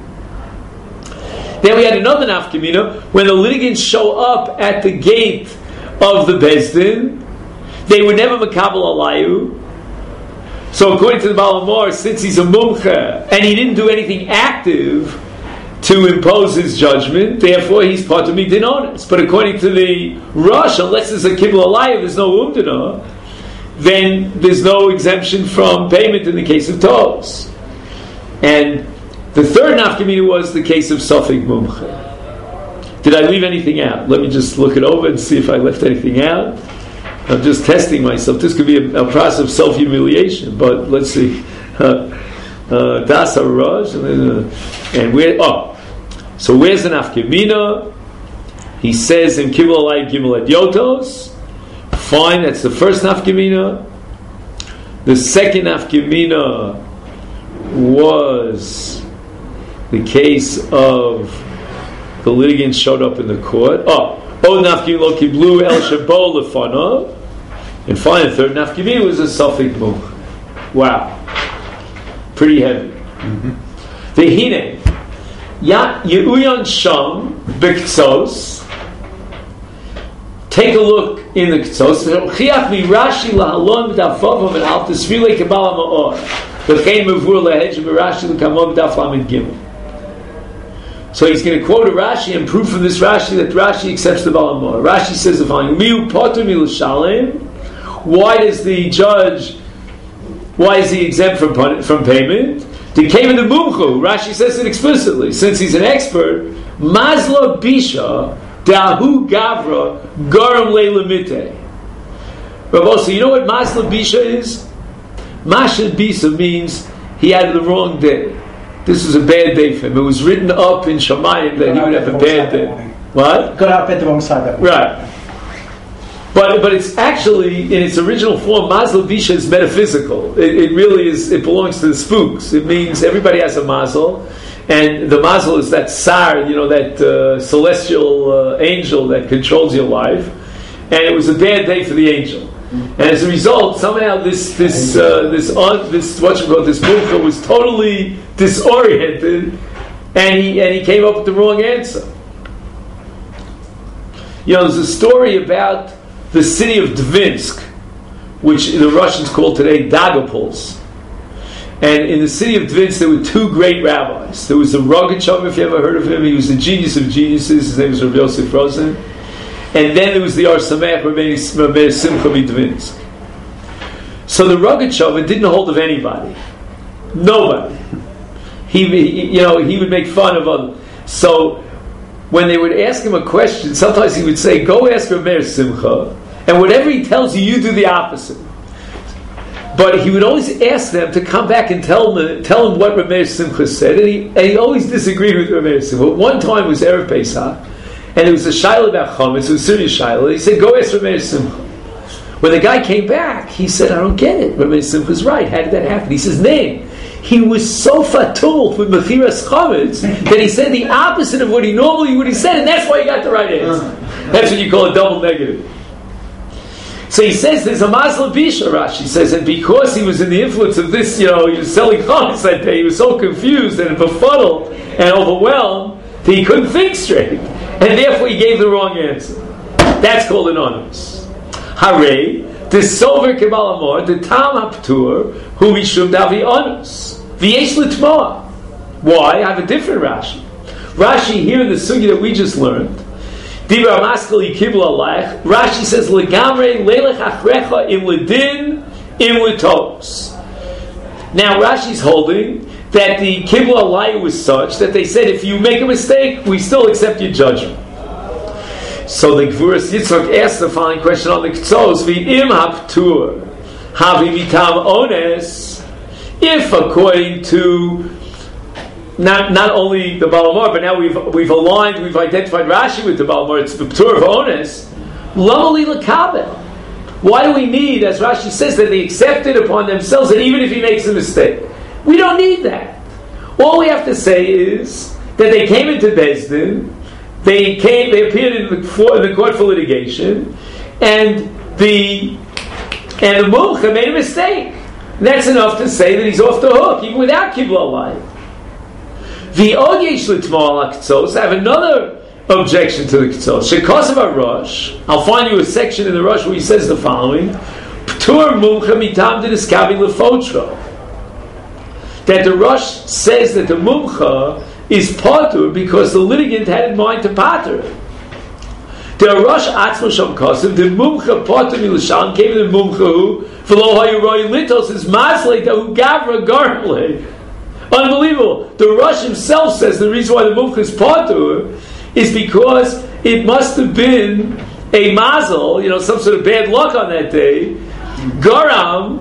Then we had another nafkamina when the litigants show up at the gate of the Beis Din, they were never Makabel Alayu. So according to the Baal Amor, since he's a mumcha and he didn't do anything active to impose his judgment, therefore he's part of midin ones. But according to the Rosh, unless there's a Kibbul Alayu, there's no umdana, then there's no exemption from payment in the case of Tos. And the third nafkamina was the case of Safek Mumcha. Did I leave anything out? Let me just look it over and see if I left anything out. I'm just testing myself. This could be a process of self-humiliation, but let's see. Das Haraj, and where? Oh, so where's the nafkamina? He says in Kibbul Alayu Gimel Hedyotos. Fine, that's the first nafkamina. The second nafkamina was the case of the litigants showed up in the court. Nafkamina lo kiblu el shebo lefanav. And finally, the third nafkamina was a Safek Mumcha. Wow, pretty heavy. The hine yeuyon sham b'ktzos. Take a look in the Ktzos. Chiach mi Rashi lahalon b'dafavam and al tesvile kabbalah ma'or. V'chein mevur lehedge b'Rashi l'kamon b'daf lamed gimel. So he's going to quote a Rashi and prove from this Rashi that Rashi accepts the Baal Amor. Rashi says the following: Miu poter milushalem. Why is the judge? Why is he exempt from payment? They came in the mumchu. Rashi says it explicitly. Since he's an expert, mazla bisha. Dahu Gavra Garam Leila Mite. So you know what Masla Bisha is? Masha Bisa means he had the wrong day. This was a bad day for him. It was written up in Shamayim that he would have a bad day. What? Got out of bed the wrong side that morning. Right. But it's actually, in its original form, Masla Bisha is metaphysical. It really is, it belongs to the spooks. It means everybody has a mazel. And the mazel is that sar, that celestial angel that controls your life. And it was a bad day for the angel. And as a result, somehow this mumcha was totally disoriented, and he came up with the wrong answer. There's a story about the city of Dvinsk, which the Russians call today Dagopolis. And in the city of Dvinsk, there were two great rabbis. There was the Rogatchover, if you ever heard of him. He was the genius of geniuses. His name was Rav Yosef Rosen. And then there was the Ar Sameach Rabbeinu Simcha Midvinsk. So the Rogatchover didn't hold of anybody. Nobody. he would make fun of others. So when they would ask him a question, sometimes he would say, "Go ask Reb Meir Simcha," and whatever he tells you, you do the opposite. But he would always ask them to come back and tell him what Reb Meir Simcha said, and he always disagreed with Reb Meir Simcha. One time was Erev Pesach, and it was a shayla about chametz, it was a serious shayla. He said, "Go ask Reb Meir Simcha." When the guy came back, he said, "I don't get it. Reb Meir Simcha's right. How did that happen?" He says, "Name." He was so fatul with mechiras chametz that he said the opposite of what he normally would have said, and that's why he got the right answer. That's what you call a double negative. So he says there's a Masla Bisha, Rashi says, and because he was in the influence of this, he was selling chametz that day, he was so confused and befuddled and overwhelmed that he couldn't think straight, and therefore he gave the wrong answer. That's called anonymous. Hare, the sover kebal amor, the tam haptur, who mishum davi onus, v'yesh l'tmoa. Why? I have a different Rashi. Rashi here in the sugi that we just learned, Dibra Maskali Kibla Alech, Rashi says, Legamre Lelech Achrecha im Ledin im Letos. Now Rashi's holding that the Kibla Alech was such that they said, if you make a mistake, we still accept your judgment. So the Gvuras Yitzchak asked the following question on the K'tzos, V'im haptur havi mitam ones, if according to not only the Balamar, but now we've aligned, we've identified Rashi with the Balamar, it's the P'tur of Ones, Lamali L'kabel. Why do we need, as Rashi says, that they accept it upon themselves, and even if he makes a mistake? We don't need that. All we have to say is that they came into Beis Din, they appeared in the court for litigation, and the Mulcha made a mistake. And that's enough to say that he's off the hook, even without Kibla Alai. The Ogesh L'Tmal HaKtzos, I have another objection to the Ktzos. Shekosov HaRosh, I'll find you a section in the Rosh where he says the following, P'tur Mumcha Mitam D'Niskavi L'Fotro. That the Rosh says that the Mumcha is Patur because the litigant had in mind to Patur. The Rosh Atzmo Shom Kosev, the Mumcha Patur Milushan, came to the Mumcha who, V'lo Hayu Roi Litos, is Maslei Tahu Gavra Garmlei. Unbelievable. The Rosh himself says the reason why the Mumcha is Patur is because it must have been a mazel, some sort of bad luck on that day. Garam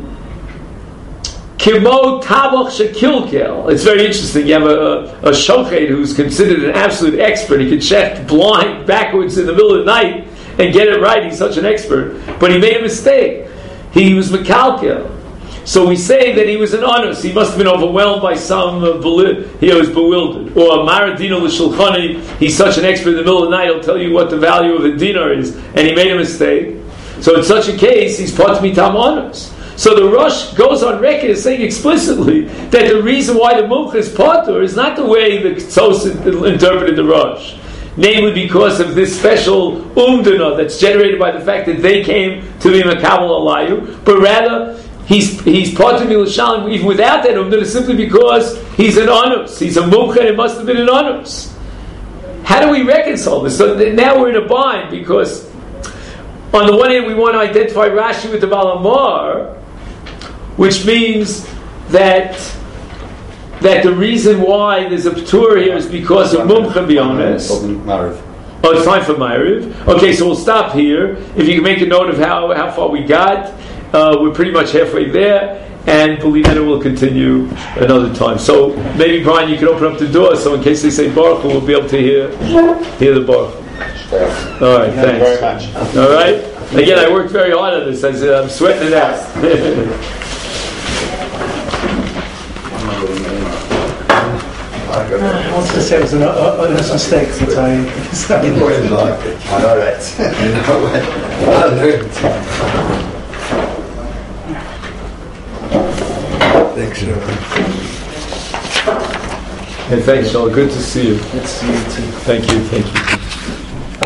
Kimo Tabach Shekilkel. It's very interesting. You have a shochet who's considered an absolute expert. He can check blind backwards in the middle of the night and get it right. He's such an expert. But he made a mistake. He was Mekalkel. So we say that he was an onus. He must have been overwhelmed by some, he was bewildered. Or Maradino l'shulchani, he's such an expert in the middle of the night, he'll tell you what the value of a dinar is, and he made a mistake. So in such a case, he's part mitam onus. So the Rosh goes on record as saying explicitly that the reason why the Mumcha is patur is not the way the Ktzos interpreted the Rosh. Namely because of this special umdana that's generated by the fact that they came to be Makabal Alayu, but rather he's patur milushan even without that umdana simply because he's an onus. He's a Mumcha and it must have been an onus. How do we reconcile this? So now we're in a bind because on the one hand we want to identify Rashi with the Balamar, which means that the reason why there's a p'tur here is because of Mumcha B'yones. Oh, it's time for Ma'ariv. Okay, so we'll stop here. If you can make a note of how far we got, we're pretty much halfway there, and believe that it will continue another time. So maybe, Brian, you can open up the door, so in case they say Baruch Hu, we'll be able to hear the Baruch Hu. All right, thanks. Thank you very much. All right? Again, I worked very hard on this. I'm sweating it out. I wanted to say it was an honest mistake since I Always like it. I know that. I learned. Thanks, sir. Hey, thanks, Shaul. Good to see you. Let's see you too. Thank you.